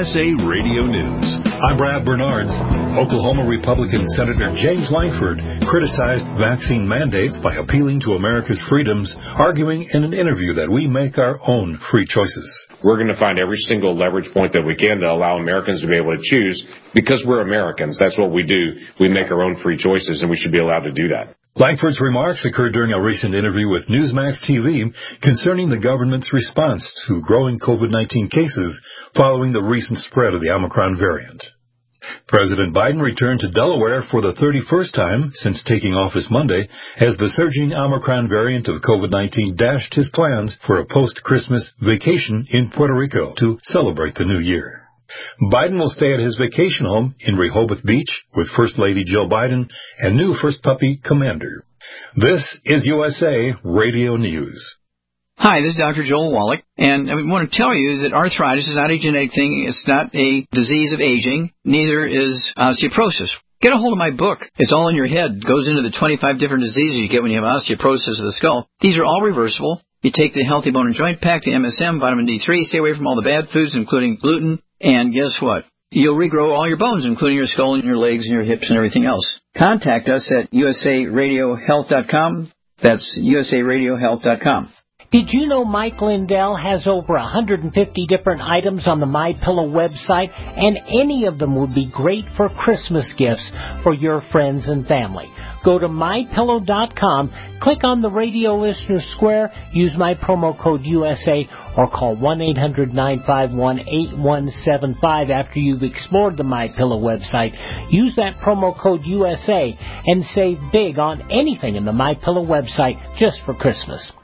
USA Radio News. I'm Brad Bernards. Oklahoma Republican Senator James Lankford criticized vaccine mandates by appealing to America's freedoms, arguing in an interview that we make our own free choices. We're going to find every single leverage point that we can to allow Americans to be able to choose because we're Americans. That's what we do. We make our own free choices, and we should be allowed to do that. Lankford's remarks occurred during a recent interview with Newsmax TV concerning the government's response to growing COVID-19 cases following the recent spread of the Omicron variant. President Biden returned to Delaware for the 31st time since taking office Monday as the surging Omicron variant of COVID-19 dashed his plans for a post-Christmas vacation in Puerto Rico to celebrate the new year. Biden will stay at his vacation home in Rehoboth Beach with First Lady Jill Biden and new First Puppy Commander. This is USA Radio News. Hi, this is Dr. Joel Wallach, and I want to tell you that arthritis is not a genetic thing. It's not a disease of aging. Neither is osteoporosis. Get a hold of my book. It's all in your head. It goes into the 25 different diseases you get when you have osteoporosis of the skull. These are all reversible. You take the Healthy Bone and Joint Pack, the MSM, vitamin D3, stay away from all the bad foods, including gluten, and guess what? You'll regrow all your bones, including your skull and your legs and your hips and everything else. Contact us at usaradiohealth.com. That's usaradiohealth.com. Did you know Mike Lindell has over 150 different items on the MyPillow website, and any of them would be great for Christmas gifts for your friends and family? Go to MyPillow.com, click on the Radio Listener Square, use my promo code USA, or call 1-800-951-8175 after you've explored the MyPillow website. Use that promo code USA and save big on anything in the MyPillow website just for Christmas.